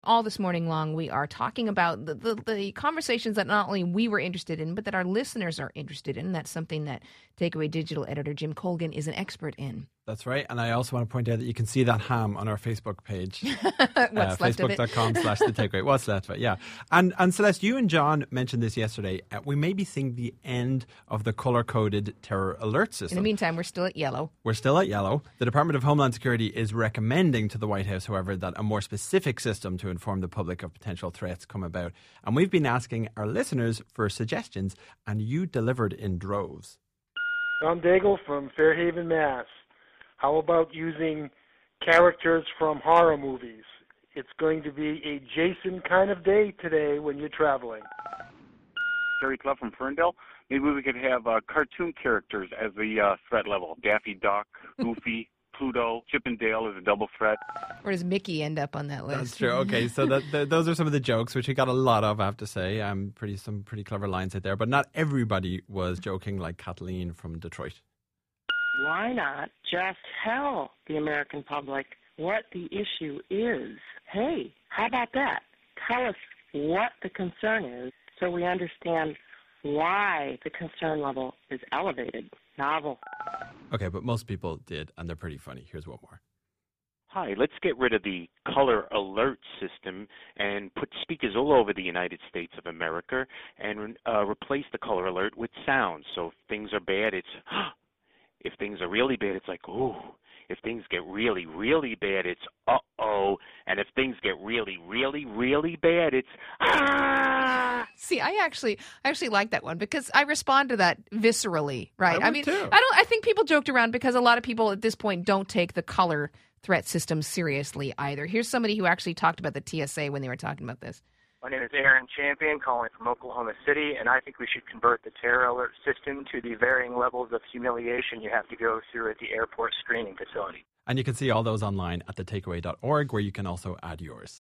All this morning long, we are talking about the conversations that not only we were interested in, but that our listeners are interested in. That's something that Takeaway Digital editor Jim Colgan is an expert in. That's right. And I also want to point out that you can see that ham on our Facebook page. What's left of it? Facebook.com/the-takeaway. What's left of it, yeah. And Celeste, you and John mentioned this yesterday. We may be seeing the end of the color-coded terror alert system. In the meantime, we're still at yellow. We're still at yellow. The Department of Homeland Security is recommending to the White House, however, that a more specific system to inform the public of potential threats come about. And we've been asking our listeners for suggestions, and you delivered in droves. I'm Daigle from Fairhaven, Mass. How about using characters from horror movies? It's going to be a Jason kind of day today when you're traveling. Jerry Clough from Ferndale. Maybe we could have cartoon characters as the threat level. Daffy Duck, Goofy, Pluto, Chip and Dale as a double threat. Where does Mickey end up on that list? That's true. Okay, so those are some of the jokes, which we got a lot of, I have to say. Some pretty clever lines out there, but not everybody was joking like Kathleen from Detroit. Why not just tell the American public what the issue is? Hey, how about that? Tell us what the concern is so we understand why the concern level is elevated. Novel. Okay, but most people did, and they're pretty funny. Here's one more. Hi, let's get rid of the color alert system and put speakers all over the United States of America and replace the color alert with sound. So if things are bad, it's if things are really bad, it's like, ooh. If things get really, really bad, it's uh-oh. And if things get really, really, really bad, it's ah. See, I actually like that one because I respond to that viscerally, right? I mean, too. I think people joked around because a lot of people at this point don't take the color threat system seriously either. Here's somebody who actually talked about the TSA when they were talking about this. My name is Aaron Champion, calling from Oklahoma City, and I think we should convert the terror alert system to the varying levels of humiliation you have to go through at the airport screening facility. And you can see all those online at thetakeaway.org, where you can also add yours.